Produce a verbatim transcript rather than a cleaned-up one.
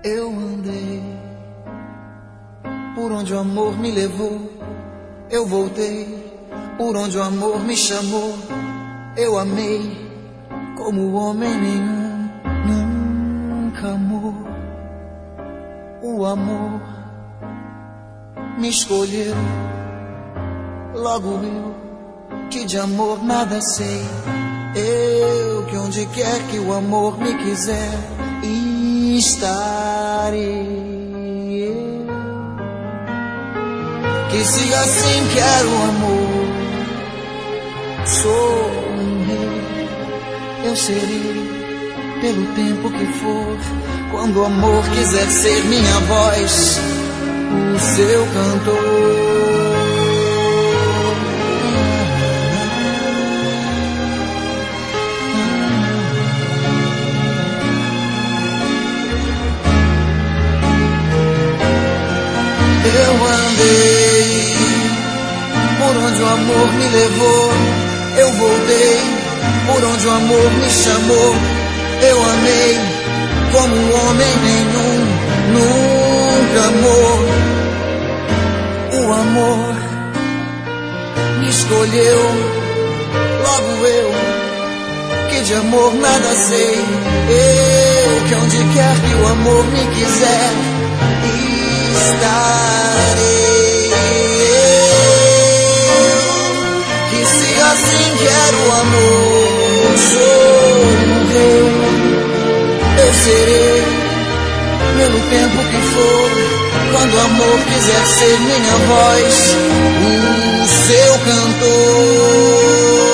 Eu andei por onde o amor me levou, eu voltei por onde o amor me chamou. Eu amei como homem nenhum nunca amou. O amor me escolheu, logo eu que de amor nada sei. Eu que onde quer que o amor me quiser estarei. Eu que se assim quero o amor, sou um rei. Eu serei pelo tempo que for. Quando o amor quiser ser minha voz, o seu cantor. Eu andei por onde o amor me levou, eu voltei por onde o amor me chamou. Eu amei como um homem nenhum nunca amou. O amor me escolheu, logo eu que de amor nada sei. Eu que onde quer que o amor me quiser estarei. Eu que se assim quero o amor, sou um rei. Eu serei pelo tempo que for. Quando o amor quiser ser minha voz, o seu cantor.